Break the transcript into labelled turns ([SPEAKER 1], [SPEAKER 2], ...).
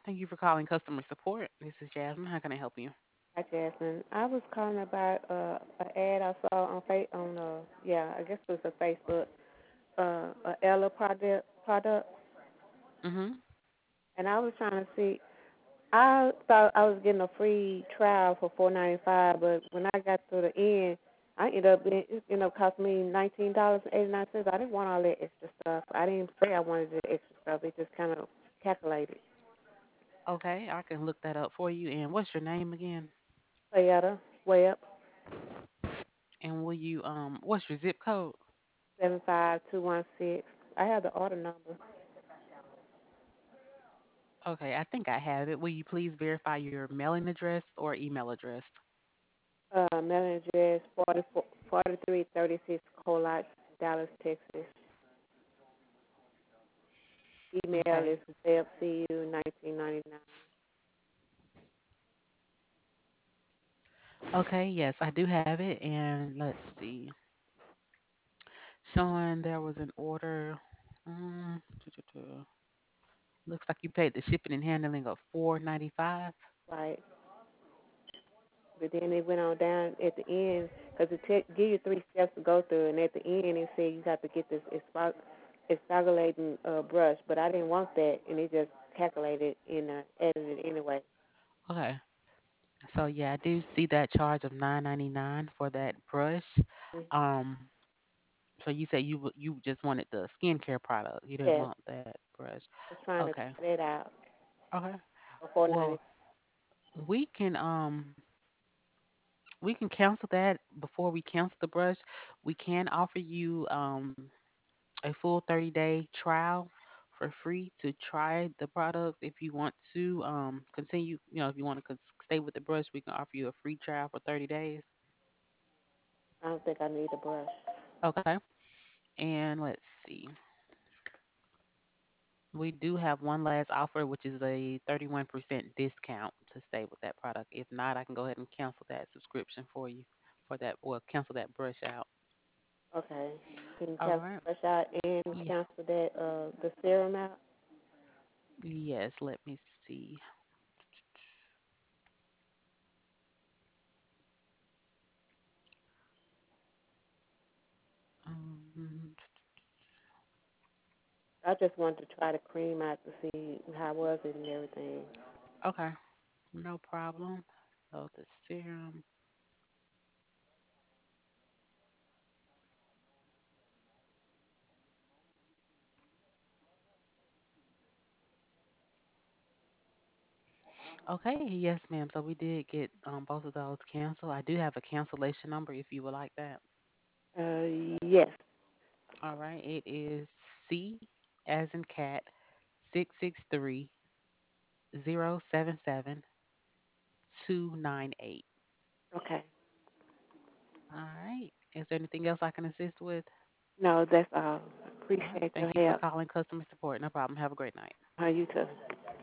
[SPEAKER 1] Thank you for calling customer support. This is Jasmine. How can I help you?
[SPEAKER 2] Hi, Jasmine. I was calling about an ad I saw on I guess it was a Facebook, a Ella product,
[SPEAKER 1] Mhm.
[SPEAKER 2] and I was trying to see. I thought I was getting a free trial for $4.95, but when I got to the end, it ended up costing me $19.89. I didn't want all that extra stuff. I didn't say I wanted the extra stuff. It just kind of calculated.
[SPEAKER 1] Okay, I can look that up for you. And what's your name again?
[SPEAKER 2] Toyota Web
[SPEAKER 1] And will you what's your zip code?
[SPEAKER 2] 75216. I have the order number.
[SPEAKER 1] Okay, I think I have it. Will you please verify your mailing address or email address?
[SPEAKER 2] Mailing address 4336 Colot, Dallas, Texas. Email
[SPEAKER 1] Okay.
[SPEAKER 2] is zepcu1999.
[SPEAKER 1] Okay, yes, I do have it. And let's see. Showing there was an order. Looks like you paid the shipping and handling of $4.95.
[SPEAKER 2] Right. But then it went on down at the end because give you three steps to go through, and at the end it said you have to get this esfoliating brush, but I didn't want that, and it just calculated and added it anyway.
[SPEAKER 1] Okay. So yeah, I do see that charge of $9.99 for that brush.
[SPEAKER 2] Mm-hmm.
[SPEAKER 1] Um, so you said you just wanted the skincare product. You didn't
[SPEAKER 2] Yes,
[SPEAKER 1] want that brush.
[SPEAKER 2] I was trying to
[SPEAKER 1] Okay.
[SPEAKER 2] try that out
[SPEAKER 1] Okay.
[SPEAKER 2] for 4.90.
[SPEAKER 1] Well, we can we can cancel that before we cancel the brush. We can offer you a full 30-day trial for free to try the product. If you want to continue, if you want to stay with the brush, we can offer you a free trial for 30 days.
[SPEAKER 2] I don't think I need a brush.
[SPEAKER 1] Okay. And let's see. We do have one last offer, which is a 31% discount to stay with that product. If not, I can go ahead and cancel that subscription for you for that, or cancel that brush out.
[SPEAKER 2] Okay. Can you
[SPEAKER 1] All
[SPEAKER 2] cancel
[SPEAKER 1] right.
[SPEAKER 2] the brush out and
[SPEAKER 1] Yeah.
[SPEAKER 2] cancel that the serum out?
[SPEAKER 1] Yes. Let me see. Um,
[SPEAKER 2] I just wanted to try the cream out to see how was it and everything.
[SPEAKER 1] okay. No problem. So the serum. Okay. Yes, ma'am. So we did get both of those canceled. I do have a cancellation number if you would like that.
[SPEAKER 2] Yes.
[SPEAKER 1] All right. It is C as in cat 663 077 298.
[SPEAKER 2] Okay.
[SPEAKER 1] All right. Is there anything else I can assist with?
[SPEAKER 2] No, that's all.
[SPEAKER 1] All right.
[SPEAKER 2] Appreciate your
[SPEAKER 1] Thank you for
[SPEAKER 2] help.
[SPEAKER 1] calling customer support. No problem. Have a great night.
[SPEAKER 2] You too.